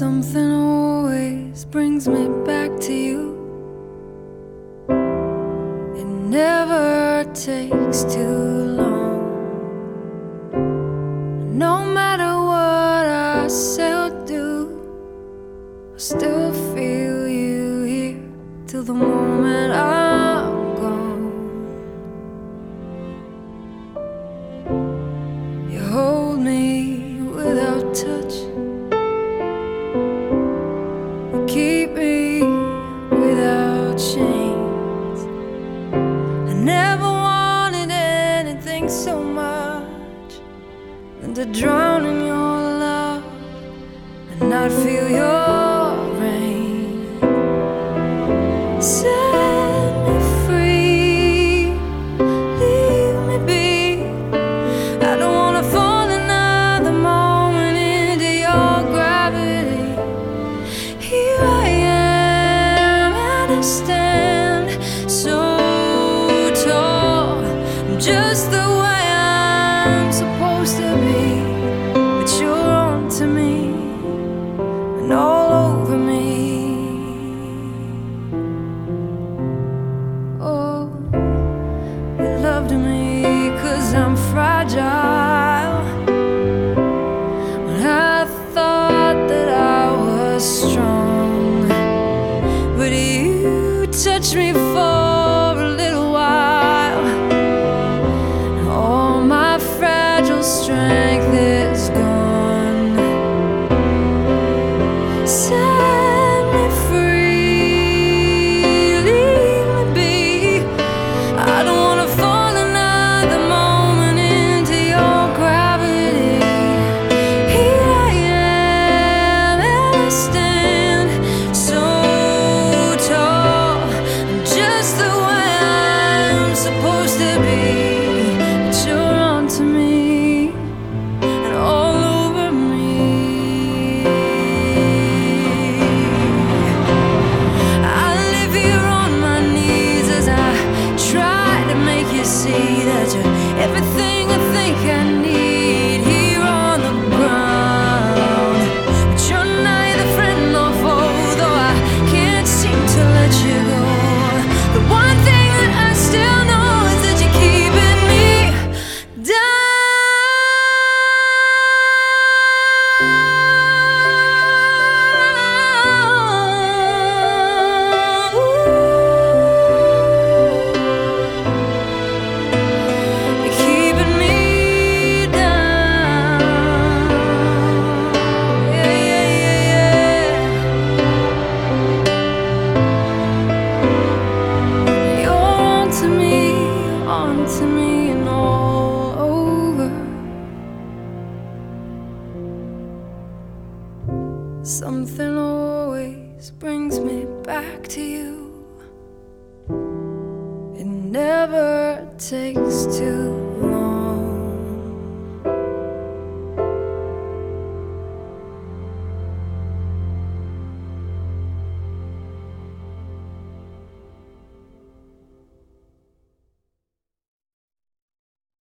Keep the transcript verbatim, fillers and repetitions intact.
Something always brings me back to you. It never takes too long. No matter what I say or do, I still feel you here till the moment I'm gone. You hold me without touch, keep me without chains. I never wanted anything so much than to drown in your love and not feel your rain. Set me free, leave me be. I don't wanna fall another moment into your gravity. Here I am and I stand so tall. I'm just the way I'm supposed to be, but you're on to me and all over me. Oh, you loved me 'cause I'm fragile, when I thought that I was strong. But you touched me for a little while, and all my fragile strength is gone. Set me free, leave me be. I don't wanna fall another moment into your gravity. Here I am and I stand so tall. I'm just the way I'm supposed to be, but you're on to me and all over me. I live here on my knees as I try to make you see that you're everything I think I need here on the ground. But you're neither friend nor foe, though I can't seem to let you go. The one thing that I still know is that you're keeping me down. You're keeping me down. Yeah, yeah, yeah, yeah. You're on to me, on to me and all over. Something always brings me back to you. It never takes too